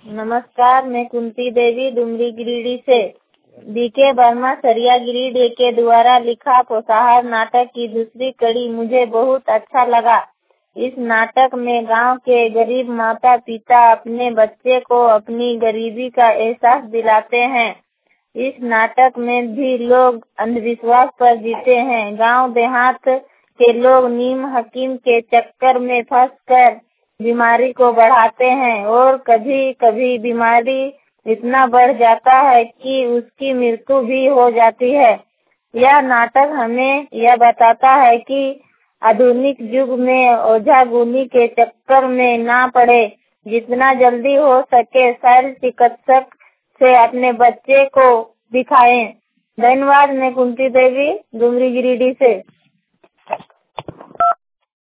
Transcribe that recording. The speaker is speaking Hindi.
नमस्कार, मैं कुंती देवी डुमरी गिरिडीह से। बीके वर्मा सरिया गिरिडीह के द्वारा लिखा पोषाहार नाटक की दूसरी कड़ी मुझे बहुत अच्छा लगा। इस नाटक में गांव के गरीब माता पिता अपने बच्चे को अपनी गरीबी का एहसास दिलाते हैं। इस नाटक में भी लोग अंधविश्वास पर जीते हैं। गांव देहात के लोग नीम हकीम के चक्कर में फंसकर बीमारी को बढ़ाते हैं और कभी कभी बीमारी इतना बढ़ जाता है कि उसकी मृत्यु भी हो जाती है। यह नाटक हमें यह बताता है कि आधुनिक युग में ओझा गुनी के चक्कर में ना पड़े। जितना जल्दी हो सके शल्य चिकित्सक से अपने बच्चे को दिखाएं। धन्यवाद। मैं कुंती देवी डुमरी गिरिडीह से।